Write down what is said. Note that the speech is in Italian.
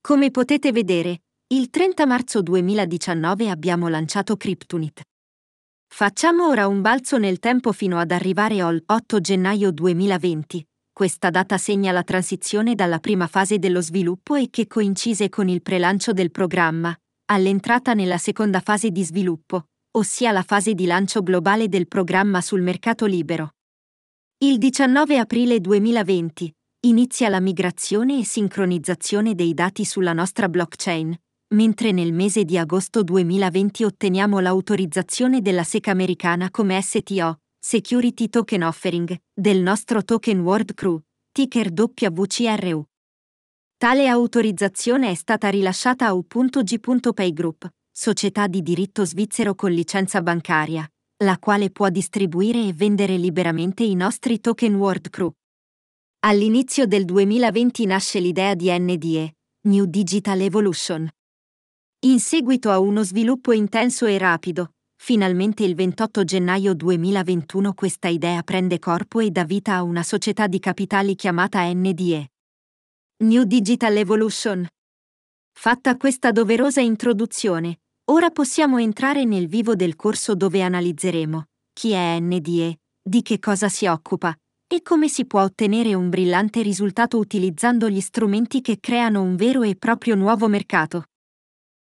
Come potete vedere, il 30 marzo 2019 abbiamo lanciato Cryptunit. Facciamo ora un balzo nel tempo fino ad arrivare al 8 gennaio 2020. Questa data segna la transizione dalla prima fase dello sviluppo e che coincise con il prelancio del programma, all'entrata nella seconda fase di sviluppo, ossia la fase di lancio globale del programma sul mercato libero. Il 19 aprile 2020 inizia la migrazione e sincronizzazione dei dati sulla nostra blockchain, mentre nel mese di agosto 2020 otteniamo l'autorizzazione della SEC americana come STO, Security Token Offering, del nostro token World Crew, ticker WCRU. Tale autorizzazione è stata rilasciata a U.G. Paygroup, società di diritto svizzero con licenza bancaria, la quale può distribuire e vendere liberamente i nostri token World Crew. All'inizio del 2020 nasce l'idea di NDE, New Digital Evolution. In seguito a uno sviluppo intenso e rapido, finalmente il 28 gennaio 2021 questa idea prende corpo e dà vita a una società di capitali chiamata NDE. New Digital Evolution. Fatta questa doverosa introduzione, ora possiamo entrare nel vivo del corso dove analizzeremo chi è NDE, di che cosa si occupa, e come si può ottenere un brillante risultato utilizzando gli strumenti che creano un vero e proprio nuovo mercato.